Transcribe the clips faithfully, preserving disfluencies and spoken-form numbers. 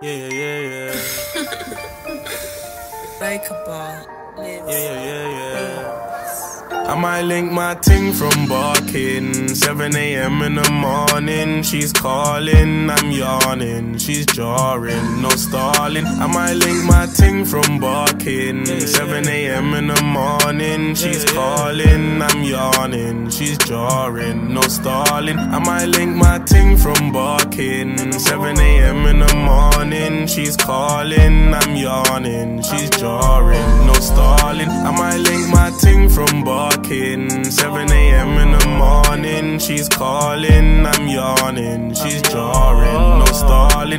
Yeah, yeah, yeah, Like a ball. yeah. Yeah, yeah, yeah. I might link my ting from barking. seven a m in the morning. She's calling, I'm yawning. She's jarring, no stalling. I might link my ting from barking. seven a m in the morning. She's calling, I'm yawning. She's jarring, no stalling. I might link my ting from barking. seven a m in the morning. She's calling, I'm yawning. She's jarring, no stalling. I might link my ting from barking. seven a m in the morning. She's calling, I'm yawning. She's jarring, no stalling.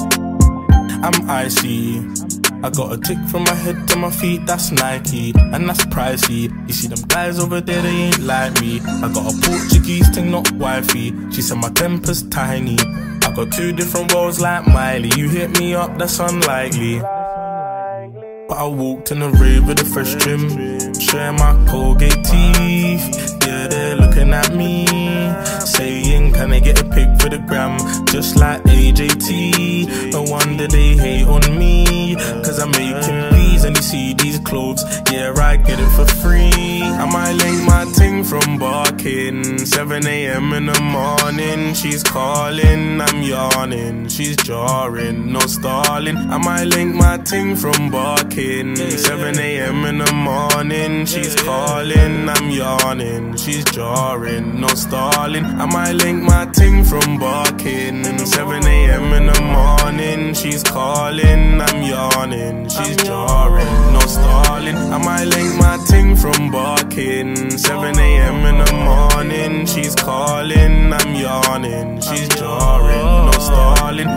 I'm icy. I got a tick from my head to my feet, that's Nike, and that's pricey. You see them guys over there, they ain't like me. I got a Portuguese thing, not wifey. She said my temper's tiny. I got two different roles like Miley. You hit me up, that's unlikely. But I walked in the rave with a fresh trim, sharing my Colgate teeth. Yeah, they're looking at me, saying, can I get a pic for the gram? Just like A J T. No wonder they hate on me, cause I'm making peas and you see these clothes. Yeah, I get it for free. I might link my ting from barking. seven a m in the morning. She's calling, I'm yawning. She's jarring, no stalling. I might link my ting from barking. seven a m in the morning. She's calling, I'm yawning. She's jarring, no stalling. I might link my ting from barking. seven a m in the morning. She's calling, I'm yawning. She's jarring, no stalling. I might link my ting from barking. seven a m in the morning. She's calling, I'm yawning. She's jarring, no stalling.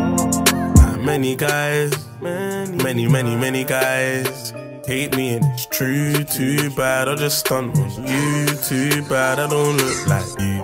Many guys, many, many, many guys hate me and it's true. Too bad I just stunt on you. Too bad I don't look like you.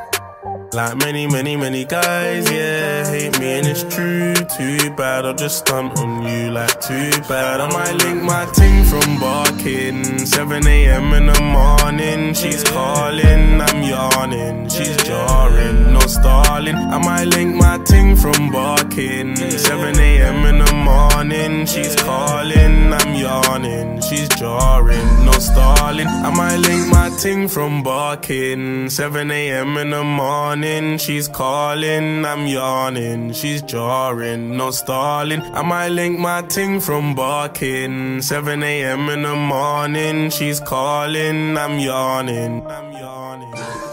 Like many, many, many guys, yeah, hate me and it's true. Too bad I'll just stunt on you. Like too bad I might link my ting from barking. seven a m in the morning. She's calling, I'm yawning. She's jarring, no stalling. I might link my ting from barking. seven a m in the morning. She's calling, I'm yawning. She's jarring, no stalling. I might link my ting from barking. seven a m in the morning. She's calling, I'm yawning. She's jarring, no stalling. I might link my ting from barking. seven a m in the morning. She's calling, I'm yawning. I'm yawning.